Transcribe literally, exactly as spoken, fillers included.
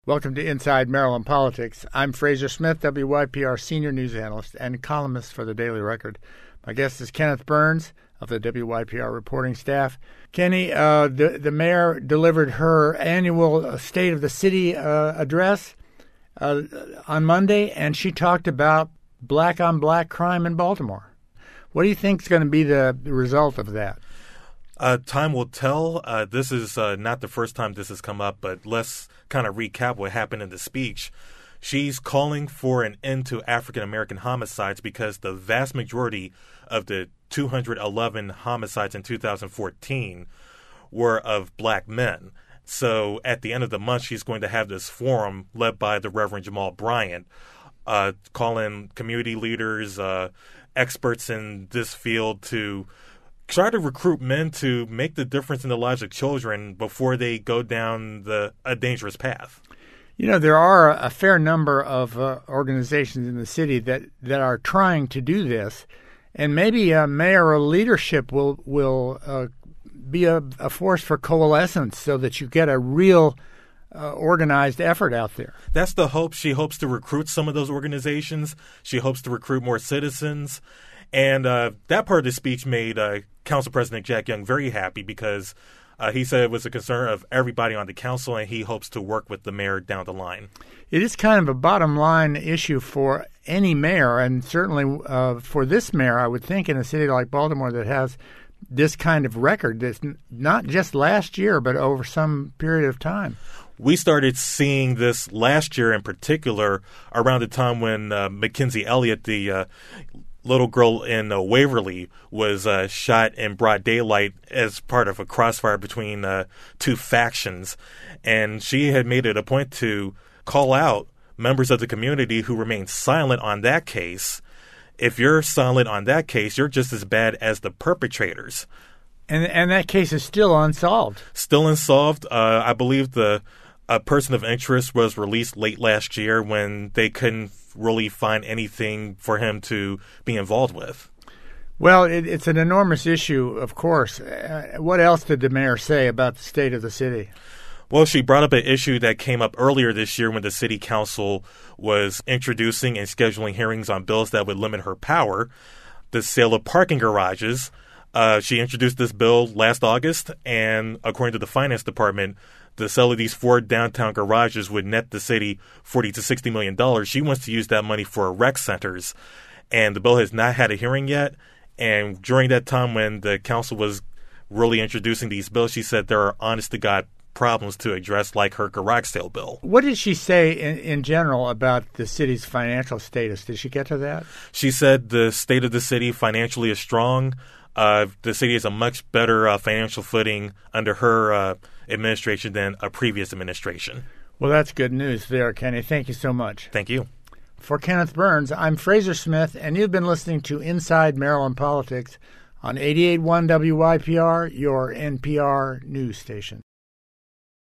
Welcome to Inside Maryland Politics. I'm Fraser Smith, W Y P R senior news analyst and columnist for the Daily Record. My guest is Kenneth Burns of the W Y P R reporting staff. Kenny, uh, the, the mayor delivered her annual State of the City uh, address uh, on Monday, and she talked about black-on-black crime in Baltimore. What do you think is going to be the result of that? Uh, time will tell. Uh, this is uh, not the first time this has come up, but let's kind of recap what happened in the speech. She's calling for an end to African-American homicides because the vast majority of the two hundred eleven homicides in two thousand fourteen were of black men. So at the end of the month, she's going to have this forum led by the Reverend Jamal Bryant, uh, calling community leaders, uh, experts in this field to try to recruit men to make the difference in the lives of children before they go down the a dangerous path. You know, there are a fair number of uh, organizations in the city that, that are trying to do this, and maybe uh, mayoral leadership will will uh, be a, a force for coalescence so that you get a real uh, organized effort out there. That's the hope. She hopes to recruit some of those organizations. She hopes to recruit more citizens. And uh, that part of the speech made uh, Council President Jack Young very happy because uh, he said it was a concern of everybody on the council, and he hopes to work with the mayor down the line. It is kind of a bottom line issue for any mayor, and certainly uh, for this mayor, I would think, in a city like Baltimore that has this kind of record, that's not just last year, but over some period of time. We started seeing this last year in particular around the time when uh, Mackenzie Elliott, the uh, little girl in uh, Waverly, was uh, shot in broad daylight as part of a crossfire between uh, two factions. And she had made it a point to call out members of the community who remained silent on that case. If you're silent on that case, you're just as bad as the perpetrators. And and that case is still unsolved. Still unsolved. Uh, I believe the a person of interest was released late last year when they couldn't really find anything for him to be involved with. Well, it, it's an enormous issue, of course. Uh, what else did the mayor say about the state of the city? Well, she brought up an issue that came up earlier this year when the city council was introducing and scheduling hearings on bills that would limit her power, the sale of parking garages. Uh, she introduced this bill last August, and according to the finance department, the sale of these four downtown garages would net the city forty to sixty million dollars. She wants to use that money for rec centers, and the bill has not had a hearing yet. And during that time when the council was really introducing these bills, she said there are honest-to-God problems to address, like her garage sale bill. What did she say in, in general about the city's financial status? Did she get to that? She said the state of the city financially is strong. Uh, the city is a much better uh, financial footing under her uh, administration than a previous administration. Well, that's good news there, Kenny. Thank you so much. Thank you. For Kenneth Burns, I'm Fraser Smith, and you've been listening to Inside Maryland Politics on eighty-eight point one W Y P R, your N P R news station.